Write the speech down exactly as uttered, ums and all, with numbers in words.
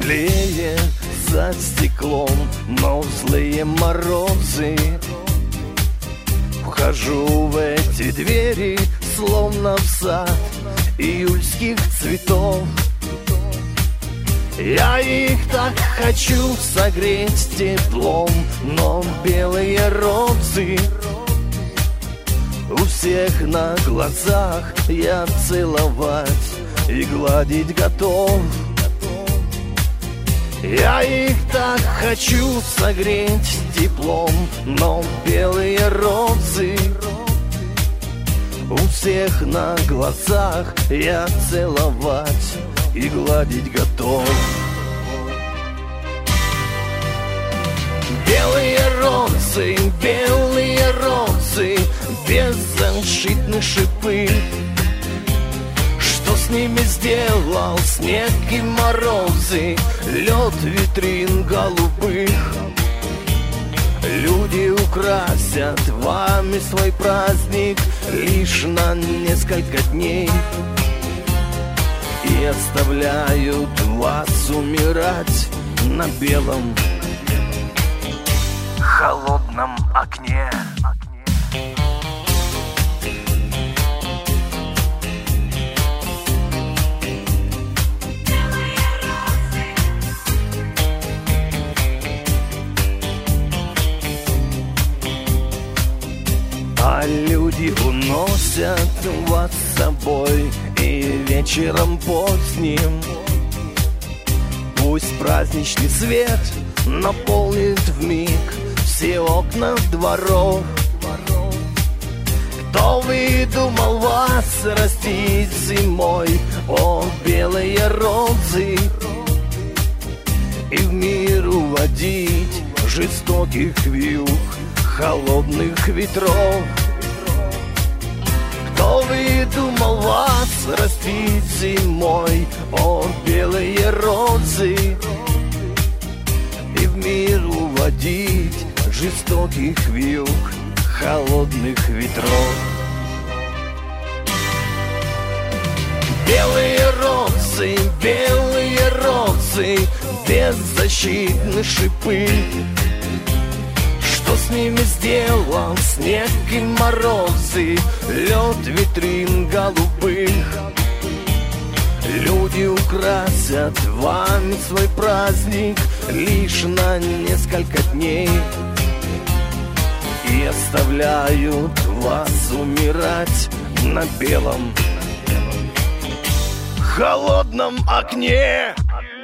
теплее за стеклом, но в злые морозы вхожу в эти двери, словно в сад июльских цветов. Я их так хочу согреть теплом, но белые розы у всех на глазах я целовать и гладить готов. Я их так хочу согреть теплом, но белые розы у всех на глазах я целовать и гладить готов. Белые розы, белые розы, беззащитны шипы. Что с ними сделал снег и морозы, лед витрин голубых? Люди украсят вами свой праздник лишь на несколько дней и оставляют вас умирать на белом холодном окне. А люди уносят вас с собой, и вечером поздним пусть праздничный свет наполнит вмиг все окна дворов. Кто выдумал вас растить зимой, о, белые розы, и в мир уводить жестоких вьюг холодных ветров? Кто выдумал вас растить зимой, о, белые розы, и в мир уводить жестоких вьюг холодных ветров? Белые розы, белые розы, беззащитны шипы. Что с ними сделал снег и морозы, лед витрин голубых? Люди украсят вами свой праздник лишь на несколько дней и оставляют вас умирать на белом холодном окне.